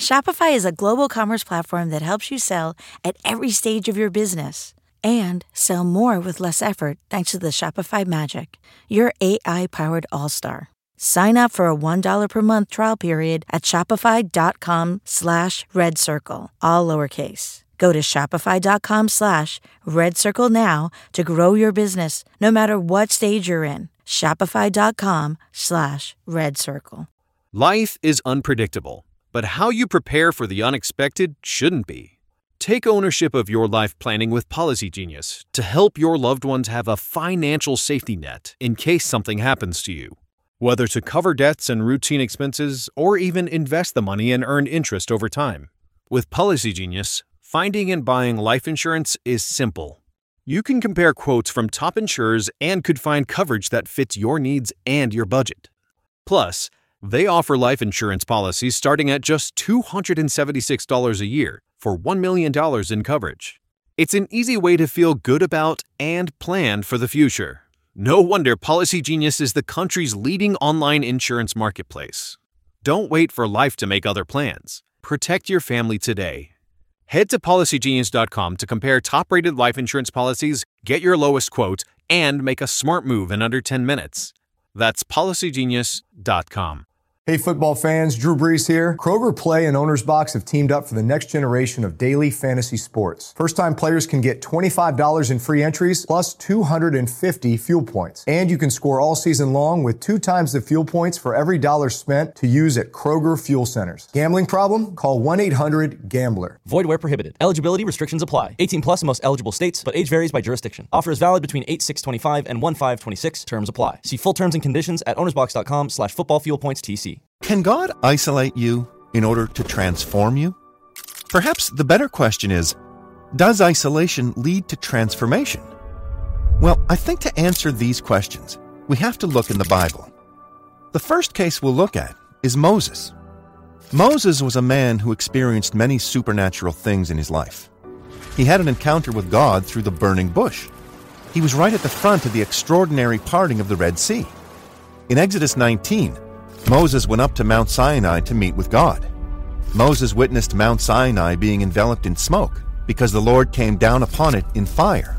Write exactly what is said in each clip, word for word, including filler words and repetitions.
Shopify is a global commerce platform that helps you sell at every stage of your business and sell more with less effort thanks to the Shopify Magic, your A I-powered all-star. Sign up for a one dollar per month trial period at shopify.com slash red circle, all lowercase. Go to shopify.com slash red circle now to grow your business no matter what stage you're in. Shopify.com slash red circle. Life is unpredictable, but how you prepare for the unexpected shouldn't be. Take ownership of your life planning with Policy Genius to help your loved ones have a financial safety net in case something happens to you. Whether to cover deaths and routine expenses or even invest the money and earn interest over time. With Policy Genius, finding and buying life insurance is simple. You can compare quotes from top insurers and could find coverage that fits your needs and your budget. Plus, they offer life insurance policies starting at just two hundred seventy-six dollars a year for one million dollars in coverage. It's an easy way to feel good about and plan for the future. No wonder Policy Genius is the country's leading online insurance marketplace. Don't wait for life to make other plans. Protect your family today. Head to policy genius dot com to compare top-rated life insurance policies, get your lowest quote, and make a smart move in under ten minutes. That's policy genius dot com. Hey football fans, Drew Brees here. Kroger Play and Owner's Box have teamed up for the next generation of daily fantasy sports. First-time players can get twenty-five dollars in free entries plus two hundred fifty fuel points. And you can score all season long with two times the fuel points for every dollar spent to use at Kroger Fuel Centers. Gambling problem? Call one eight hundred gambler. Void where prohibited. Eligibility restrictions apply. eighteen plus in most eligible states, but age varies by jurisdiction. Offer is valid between eight six twenty-five and one five twenty-six. Terms apply. See full terms and conditions at ownersbox.com slash football fuel points TC. Can God isolate you in order to transform you? Perhaps the better question is, does isolation lead to transformation? Well, I think to answer these questions, we have to look in the Bible. The first case we'll look at is Moses. Moses was a man who experienced many supernatural things in his life. He had an encounter with God through the burning bush. He was right at the front of the extraordinary parting of the Red Sea. In Exodus nineteen, Moses went up to Mount Sinai to meet with God. Moses witnessed Mount Sinai being enveloped in smoke because the Lord came down upon it in fire.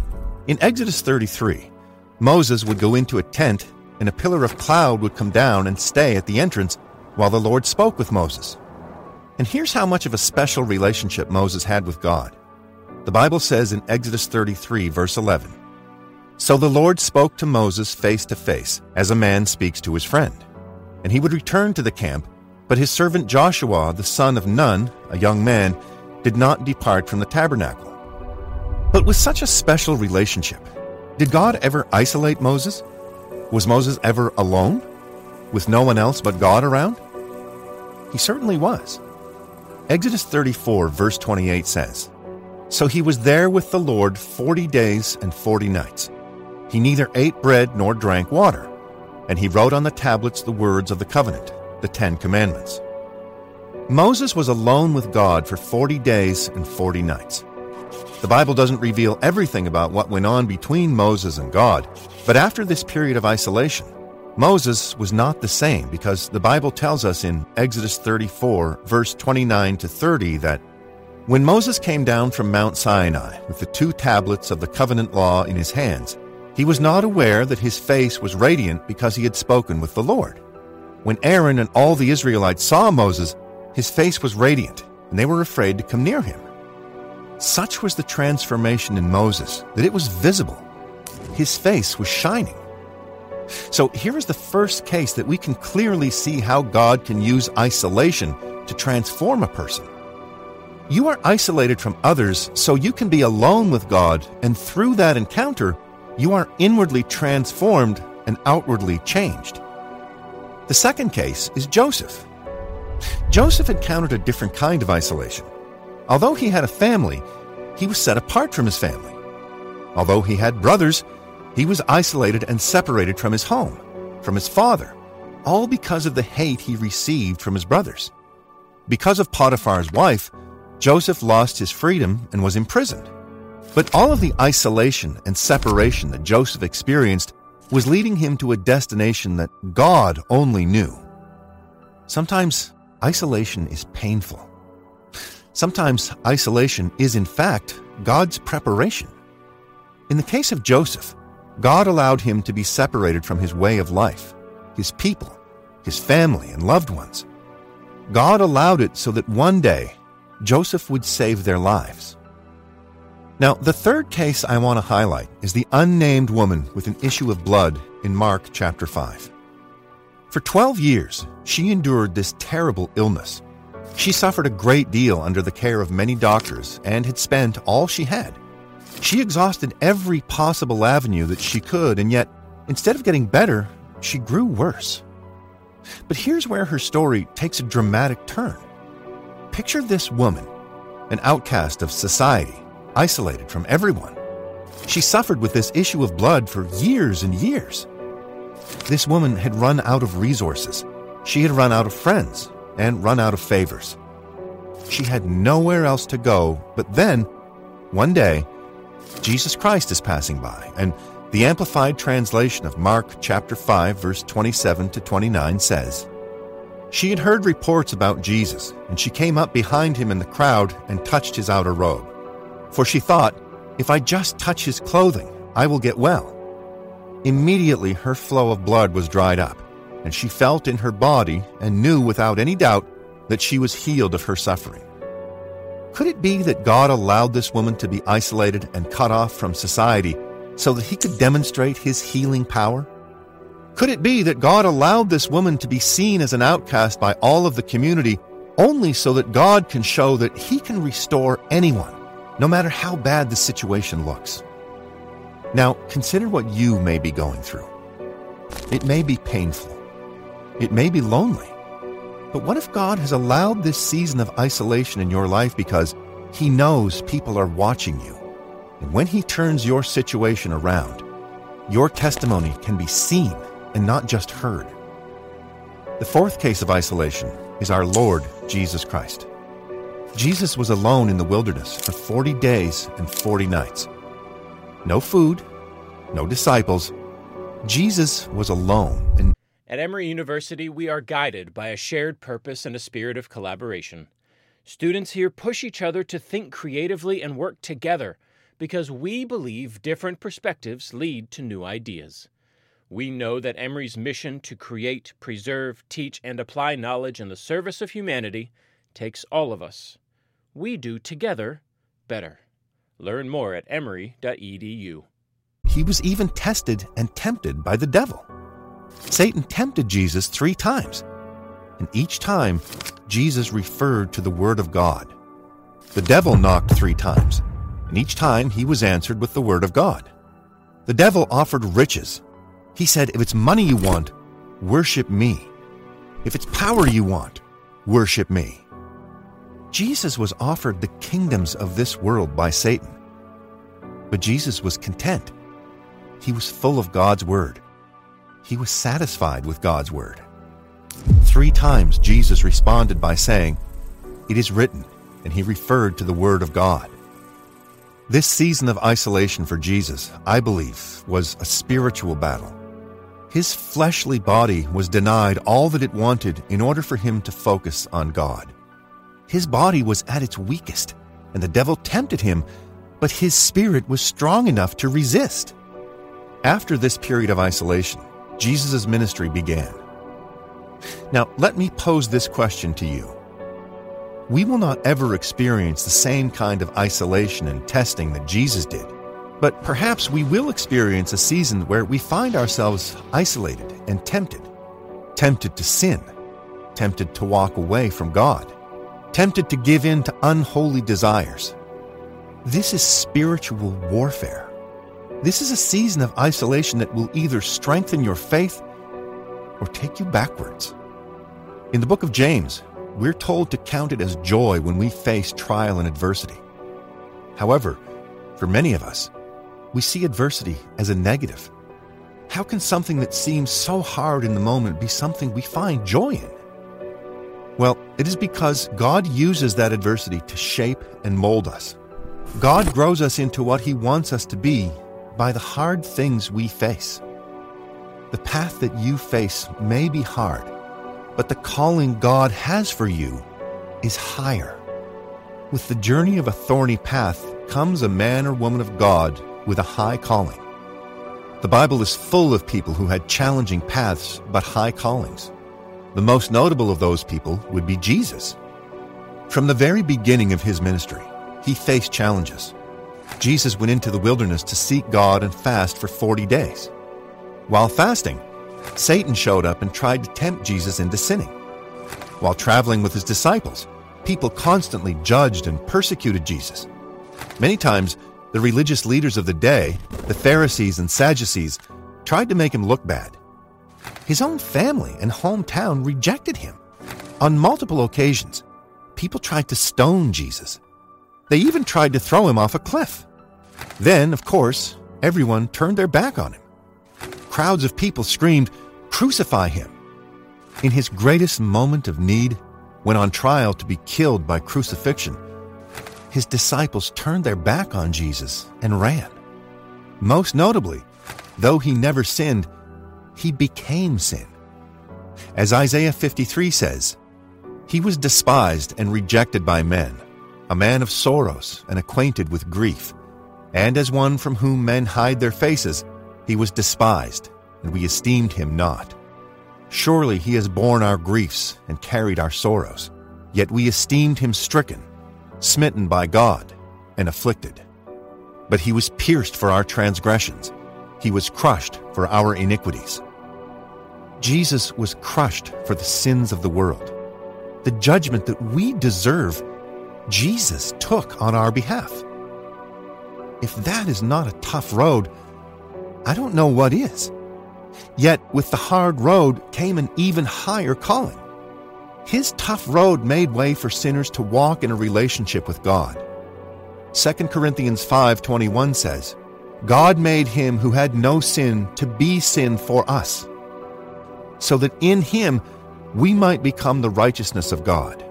In Exodus thirty-three, Moses would go into a tent and a pillar of cloud would come down and stay at the entrance while the Lord spoke with Moses. And here's how much of a special relationship Moses had with God. The Bible says in Exodus thirty-three, verse eleven, "So the Lord spoke to Moses face to face, as a man speaks to his friend. And he would return to the camp, but his servant Joshua, the son of Nun, a young man, did not depart from the tabernacle." But with such a special relationship, did God ever isolate Moses? Was Moses ever alone, with no one else but God around? He certainly was. Exodus thirty-four, verse twenty-eight says, "So he was there with the Lord forty days and forty nights. He neither ate bread nor drank water. And he wrote on the tablets the words of the covenant, the Ten Commandments." Moses was alone with God for forty days and forty nights. The Bible doesn't reveal everything about what went on between Moses and God, but after this period of isolation, Moses was not the same because the Bible tells us in Exodus thirty-four, verse twenty-nine to thirty that when Moses came down from Mount Sinai with the two tablets of the covenant law in his hands, he was not aware that his face was radiant because he had spoken with the Lord. When Aaron and all the Israelites saw Moses, his face was radiant, and they were afraid to come near him. Such was the transformation in Moses that it was visible. His face was shining. So here is the first case that we can clearly see how God can use isolation to transform a person. You are isolated from others so you can be alone with God, and through that encounter, you are inwardly transformed and outwardly changed. The second case is Joseph. Joseph encountered a different kind of isolation. Although he had a family, he was set apart from his family. Although he had brothers, he was isolated and separated from his home, from his father, all because of the hate he received from his brothers. Because of Potiphar's wife, Joseph lost his freedom and was imprisoned. But all of the isolation and separation that Joseph experienced was leading him to a destination that God only knew. Sometimes isolation is painful. Sometimes isolation is, in fact, God's preparation. In the case of Joseph, God allowed him to be separated from his way of life, his people, his family, and loved ones. God allowed it so that one day Joseph would save their lives. Now, the third case I want to highlight is the unnamed woman with an issue of blood in Mark chapter five. For twelve years, she endured this terrible illness. She suffered a great deal under the care of many doctors and had spent all she had. She exhausted every possible avenue that she could, and yet, instead of getting better, she grew worse. But here's where her story takes a dramatic turn. Picture this woman, an outcast of society, isolated from everyone. She suffered with this issue of blood for years and years. This woman had run out of resources. She had run out of friends and run out of favors. She had nowhere else to go, but then, one day, Jesus Christ is passing by, and the Amplified translation of Mark chapter five, verse twenty-seven to twenty-nine says, "She had heard reports about Jesus, and she came up behind him in the crowd and touched his outer robe. For she thought, if I just touch his clothing, I will get well. Immediately her flow of blood was dried up, and she felt in her body and knew without any doubt that she was healed of her suffering." Could it be that God allowed this woman to be isolated and cut off from society so that he could demonstrate his healing power? Could it be that God allowed this woman to be seen as an outcast by all of the community only so that God can show that he can restore anyone, no matter how bad the situation looks? Now, consider what you may be going through. It may be painful. It may be lonely. But what if God has allowed this season of isolation in your life because he knows people are watching you? And when he turns your situation around, your testimony can be seen and not just heard. The fourth case of isolation is our Lord Jesus Christ. Jesus was alone in the wilderness for forty days and forty nights. No food, no disciples. Jesus was alone. And At Emory University, we are guided by a shared purpose and a spirit of collaboration. Students here push each other to think creatively and work together because we believe different perspectives lead to new ideas. We know that Emory's mission to create, preserve, teach, and apply knowledge in the service of humanity takes all of us. We do together better. Learn more at emory dot e d u. he was even tested and tempted by the devil. Satan tempted Jesus three times, and each time Jesus referred to the Word of God. The devil knocked three times, and each time he was answered with the Word of God. The devil offered riches. He said, if it's money you want, worship me. If it's power you want, worship me. Jesus was offered the kingdoms of this world by Satan. But Jesus was content. He was full of God's Word. He was satisfied with God's Word. Three times Jesus responded by saying, it is written, and he referred to the Word of God. This season of isolation for Jesus, I believe, was a spiritual battle. His fleshly body was denied all that it wanted in order for him to focus on God. His body was at its weakest, and the devil tempted him, but his spirit was strong enough to resist. After this period of isolation, Jesus' ministry began. Now, let me pose this question to you. We will not ever experience the same kind of isolation and testing that Jesus did, but perhaps we will experience a season where we find ourselves isolated and tempted, tempted to sin, tempted to walk away from God, tempted to give in to unholy desires. This is spiritual warfare. This is a season of isolation that will either strengthen your faith or take you backwards. In the book of James, we're told to count it as joy when we face trial and adversity. However, for many of us, we see adversity as a negative. How can something that seems so hard in the moment be something we find joy in? Well, it is because God uses that adversity to shape and mold us. God grows us into what He wants us to be by the hard things we face. The path that you face may be hard, but the calling God has for you is higher. With the journey of a thorny path comes a man or woman of God with a high calling. The Bible is full of people who had challenging paths but high callings. The most notable of those people would be Jesus. From the very beginning of his ministry, he faced challenges. Jesus went into the wilderness to seek God and fast for forty days. While fasting, Satan showed up and tried to tempt Jesus into sinning. While traveling with his disciples, people constantly judged and persecuted Jesus. Many times, the religious leaders of the day, the Pharisees and Sadducees, tried to make him look bad. His own family and hometown rejected him. On multiple occasions, people tried to stone Jesus. They even tried to throw him off a cliff. Then, of course, everyone turned their back on him. Crowds of people screamed, "Crucify him!" In his greatest moment of need, when on trial to be killed by crucifixion, his disciples turned their back on Jesus and ran. Most notably, though he never sinned, he became sin. As Isaiah fifty-three says, "He was despised and rejected by men, a man of sorrows and acquainted with grief. And as one from whom men hide their faces, he was despised, and we esteemed him not. Surely he has borne our griefs and carried our sorrows. Yet we esteemed him stricken, smitten by God, and afflicted. But he was pierced for our transgressions. He was crushed for our iniquities." Jesus was crushed for the sins of the world. The judgment that we deserve, Jesus took on our behalf. If that is not a tough road, I don't know what is. Yet with the hard road came an even higher calling. His tough road made way for sinners to walk in a relationship with God. Second Corinthians five twenty-one says, "God made him who had no sin to be sin for us, so that in him we might become the righteousness of God."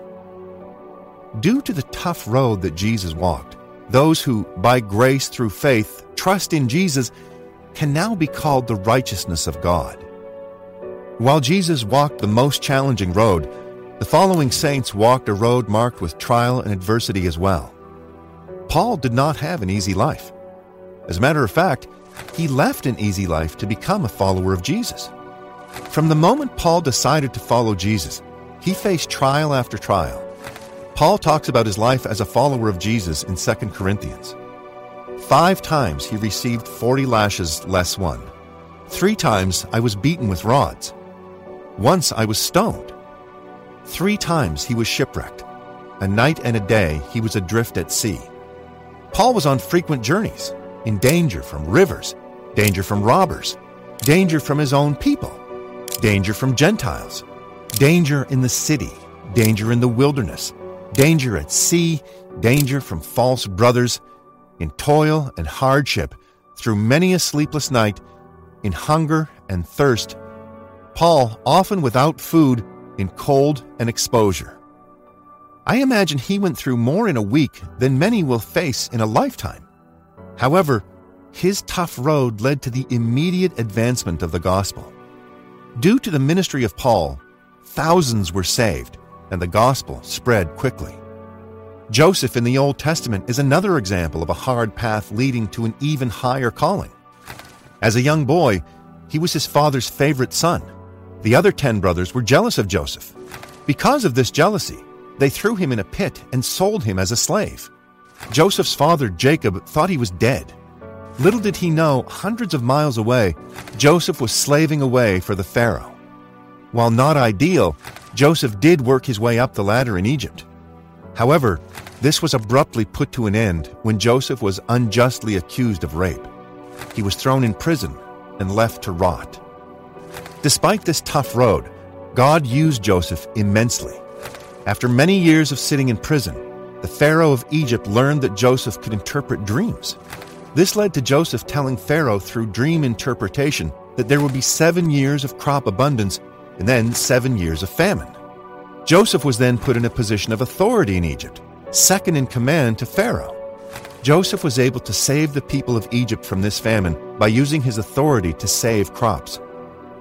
Due to the tough road that Jesus walked, those who, by grace through faith, trust in Jesus can now be called the righteousness of God. While Jesus walked the most challenging road, the following saints walked a road marked with trial and adversity as well. Paul did not have an easy life. As a matter of fact, he left an easy life to become a follower of Jesus. From the moment Paul decided to follow Jesus, he faced trial after trial. Paul talks about his life as a follower of Jesus in Second Corinthians. Five times he received forty lashes less one. Three times I was beaten with rods. Once I was stoned. Three times he was shipwrecked. A night and a day he was adrift at sea. Paul was on frequent journeys, in danger from rivers, danger from robbers, danger from his own people, danger from Gentiles, danger in the city, danger in the wilderness, danger at sea, danger from false brothers, in toil and hardship, through many a sleepless night, in hunger and thirst, Paul often without food, in cold and exposure. I imagine he went through more in a week than many will face in a lifetime. However, his tough road led to the immediate advancement of the gospel. Due to the ministry of Paul, thousands were saved, and the gospel spread quickly. Joseph in the Old Testament is another example of a hard path leading to an even higher calling. As a young boy, he was his father's favorite son. The other ten brothers were jealous of Joseph. Because of this jealousy, they threw him in a pit and sold him as a slave. Joseph's father, Jacob, thought he was dead. Little did he know, hundreds of miles away, Joseph was slaving away for the Pharaoh. While not ideal, Joseph did work his way up the ladder in Egypt. However, this was abruptly put to an end when Joseph was unjustly accused of rape. He was thrown in prison and left to rot. Despite this tough road, God used Joseph immensely. After many years of sitting in prison, the Pharaoh of Egypt learned that Joseph could interpret dreams. This led to Joseph telling Pharaoh through dream interpretation that there would be seven years of crop abundance and then seven years of famine. Joseph was then put in a position of authority in Egypt, second in command to Pharaoh. Joseph was able to save the people of Egypt from this famine by using his authority to save crops.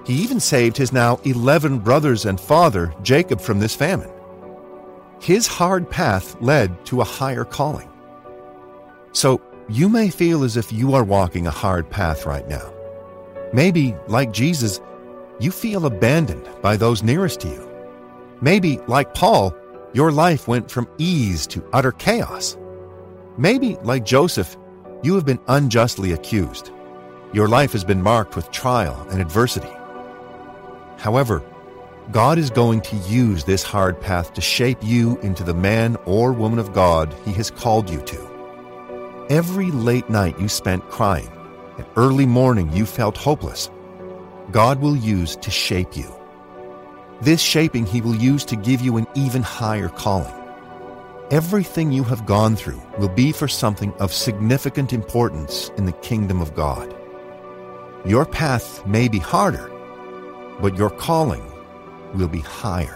He even saved his now eleven brothers and father, Jacob, from this famine. His hard path led to a higher calling. So you may feel as if you are walking a hard path right now. Maybe, like Jesus, you feel abandoned by those nearest to you. Maybe, like Paul, your life went from ease to utter chaos. Maybe, like Joseph, you have been unjustly accused. Your life has been marked with trial and adversity. However, God is going to use this hard path to shape you into the man or woman of God He has called you to. Every late night you spent crying, and early morning you felt hopeless, God will use to shape you. This shaping He will use to give you an even higher calling. Everything you have gone through will be for something of significant importance in the kingdom of God. Your path may be harder, but your calling will be higher.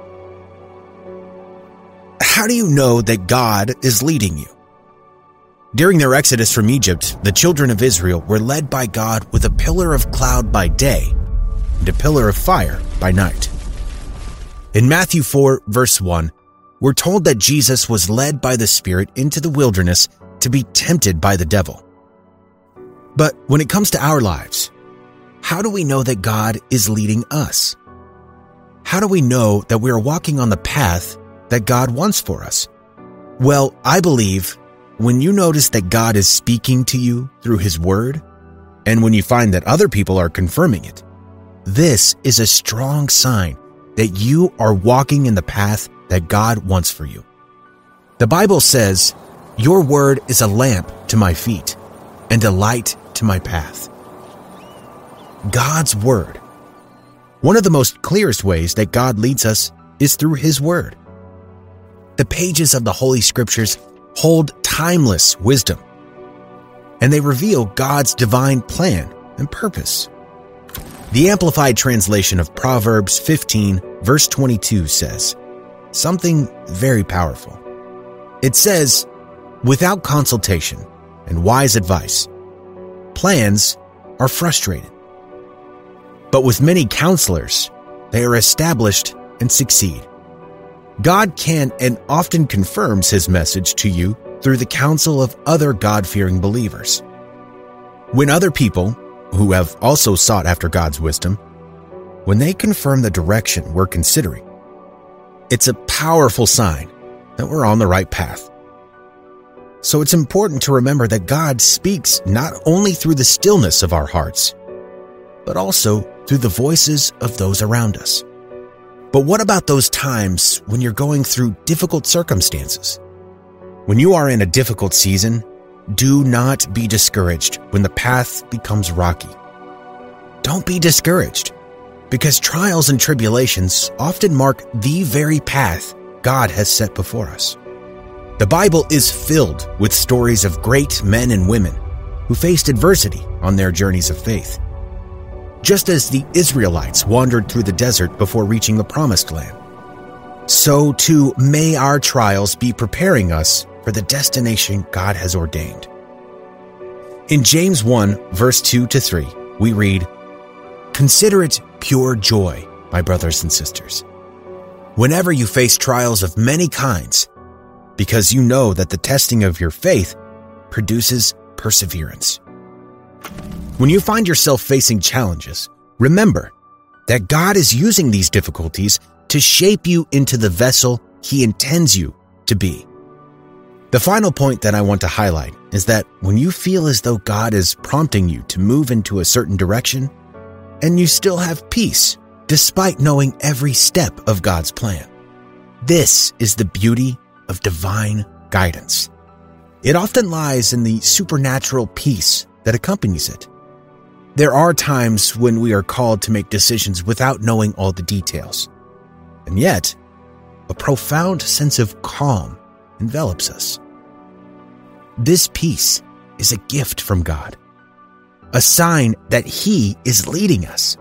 How do you know that God is leading you? During their exodus from Egypt, the children of Israel were led by God with a pillar of cloud by day and a pillar of fire by night. In Matthew four, verse one, we're told that Jesus was led by the Spirit into the wilderness to be tempted by the devil. But when it comes to our lives, how do we know that God is leading us? How do we know that we are walking on the path that God wants for us? Well, I believe when you notice that God is speaking to you through His Word, and when you find that other people are confirming it, this is a strong sign that you are walking in the path that God wants for you. The Bible says, "Your word is a lamp to my feet and a light to my path." God's Word. One of the most clearest ways that God leads us is through His Word. The pages of the Holy Scriptures hold timeless wisdom, and they reveal God's divine plan and purpose. The Amplified Translation of Proverbs fifteen, verse twenty-two says something very powerful. It says, "Without consultation and wise advice, plans are frustrated. But with many counselors, they are established and succeed." God can and often confirms His message to you through the counsel of other God-fearing believers. When other people, who have also sought after God's wisdom, when they confirm the direction we're considering, it's a powerful sign that we're on the right path. So it's important to remember that God speaks not only through the stillness of our hearts, but also through the voices of those around us. But what about those times when you're going through difficult circumstances? When you are in a difficult season, do not be discouraged when the path becomes rocky. Don't be discouraged, because trials and tribulations often mark the very path God has set before us. The Bible is filled with stories of great men and women who faced adversity on their journeys of faith. Just as the Israelites wandered through the desert before reaching the Promised Land, so too may our trials be preparing us for the destination God has ordained. In James one, verse two to three, we read, "Consider it pure joy, my brothers and sisters, whenever you face trials of many kinds, because you know that the testing of your faith produces perseverance." When you find yourself facing challenges, remember that God is using these difficulties to shape you into the vessel He intends you to be. The final point that I want to highlight is that when you feel as though God is prompting you to move into a certain direction, and you still have peace despite knowing every step of God's plan, this is the beauty of divine guidance. It often lies in the supernatural peace that accompanies it. There are times when we are called to make decisions without knowing all the details, and yet a profound sense of calm envelops us. This peace is a gift from God, a sign that He is leading us.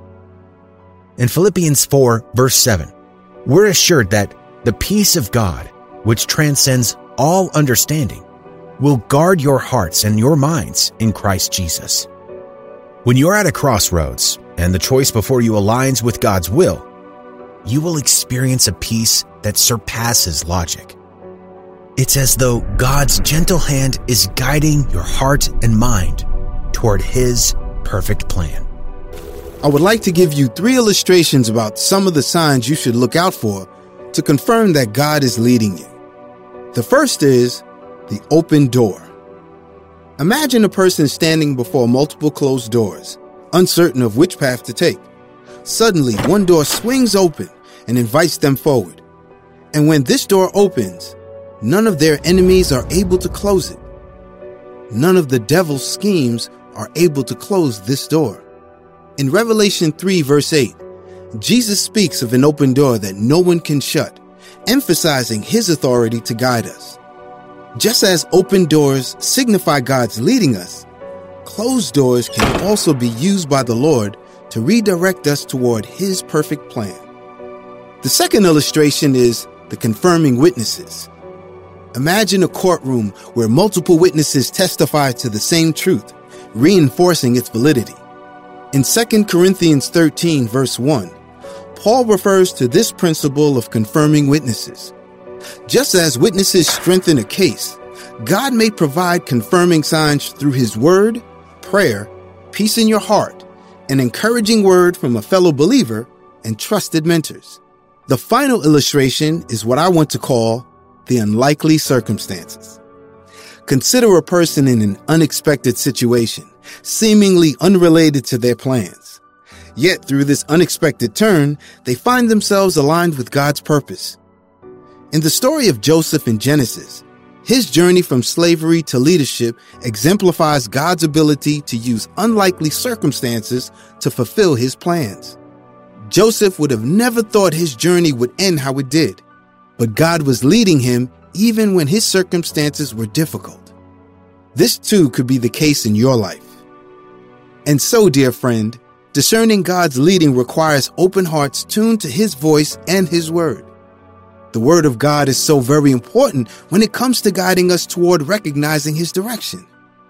In Philippians four, verse seven, we're assured that the peace of God, which transcends all understanding, will guard your hearts and your minds in Christ Jesus. When you're at a crossroads and the choice before you aligns with God's will, you will experience a peace that surpasses logic. It's as though God's gentle hand is guiding your heart and mind toward His perfect plan. I would like to give you three illustrations about some of the signs you should look out for to confirm that God is leading you. The first is the open door. Imagine a person standing before multiple closed doors, uncertain of which path to take. Suddenly, one door swings open and invites them forward. And when this door opens, none of their enemies are able to close it. None of the devil's schemes are able to close this door. In Revelation three, verse eight, Jesus speaks of an open door that no one can shut, emphasizing His authority to guide us. Just as open doors signify God's leading us, closed doors can also be used by the Lord to redirect us toward His perfect plan. The second illustration is the confirming witnesses. Imagine a courtroom where multiple witnesses testify to the same truth, reinforcing its validity. In Second Corinthians thirteen, verse one, Paul refers to this principle of confirming witnesses. Just as witnesses strengthen a case, God may provide confirming signs through His word, prayer, peace in your heart, an encouraging word from a fellow believer, and trusted mentors. The final illustration is what I want to call the unlikely circumstances. Consider a person in an unexpected situation, seemingly unrelated to their plans. Yet through this unexpected turn, they find themselves aligned with God's purpose. In the story of Joseph in Genesis, his journey from slavery to leadership exemplifies God's ability to use unlikely circumstances to fulfill His plans. Joseph would have never thought his journey would end how it did, but God was leading him even when his circumstances were difficult. This too could be the case in your life. And so, dear friend, discerning God's leading requires open hearts tuned to His voice and His word. The word of God is so very important when it comes to guiding us toward recognizing His direction.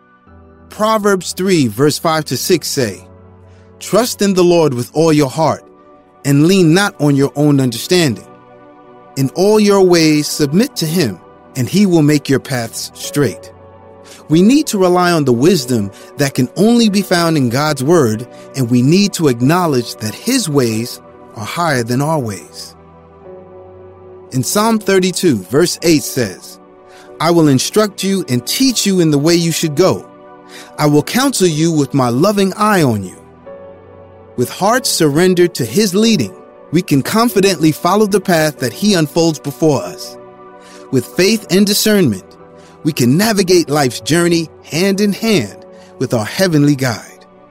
Proverbs three, verse five to six say, "Trust in the Lord with all your heart, and lean not on your own understanding. In all your ways submit to Him, and He will make your paths straight." We need to rely on the wisdom that can only be found in God's word, and we need to acknowledge that His ways are higher than our ways. In Psalm thirty-two, verse eight says, "I will instruct you and teach you in the way you should go. I will counsel you with my loving eye on you." With hearts surrendered to His leading, we can confidently follow the path that He unfolds before us. With faith and discernment, we can navigate life's journey hand in hand with our heavenly guide.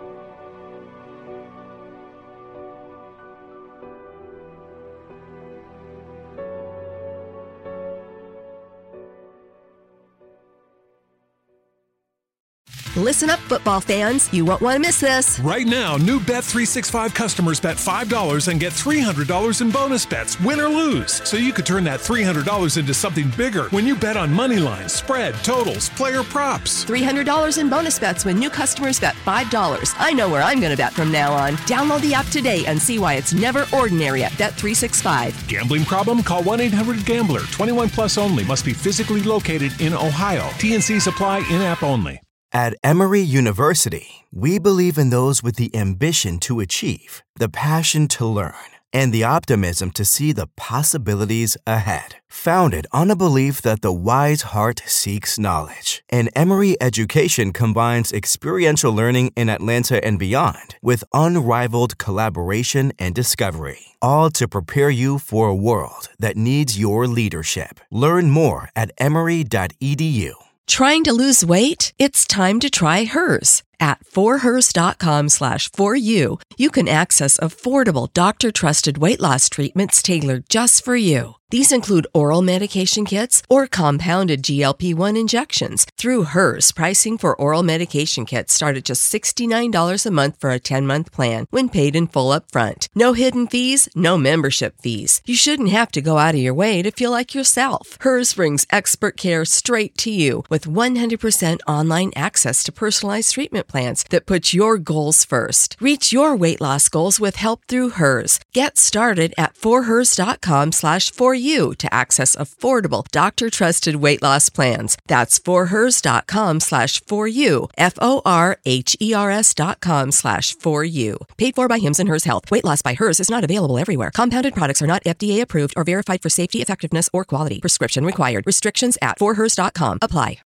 Listen up, football fans. You won't want to miss this. Right now, new Bet three sixty-five customers bet five dollars and get three hundred dollars in bonus bets, win or lose. So you could turn that three hundred dollars into something bigger when you bet on money lines, spread, totals, player props. three hundred dollars in bonus bets when new customers bet five dollars. I know where I'm going to bet from now on. Download the app today and see why it's never ordinary at Bet three sixty-five. Gambling problem? Call one eight hundred gambler. twenty-one plus only. Must be physically located in Ohio. T N C supply in-app only. At Emory University, we believe in those with the ambition to achieve, the passion to learn, and the optimism to see the possibilities ahead. Founded on a belief that the wise heart seeks knowledge, and Emory education combines experiential learning in Atlanta and beyond with unrivaled collaboration and discovery, all to prepare you for a world that needs your leadership. Learn more at emory dot e d u. Trying to lose weight? It's time to try Hers. At forhers.com slash for you, you can access affordable doctor-trusted weight loss treatments tailored just for you. These include oral medication kits or compounded G L P one injections. Through Hers, pricing for oral medication kits start at just sixty-nine dollars a month for a ten-month plan when paid in full upfront. No hidden fees, no membership fees. You shouldn't have to go out of your way to feel like yourself. Hers brings expert care straight to you with one hundred percent online access to personalized treatment plans that put your goals first. Reach your weight loss goals with help through Hers. Get started at forhers.com slash for you to access affordable, doctor-trusted weight loss plans. That's forhers.com slash for you, F O R H E R S dot com slash for you. Paid for by Hims and Hers Health. Weight loss by Hers is not available everywhere. Compounded products are not F D A approved or verified for safety, effectiveness, or quality. Prescription required. Restrictions at forhers dot com apply.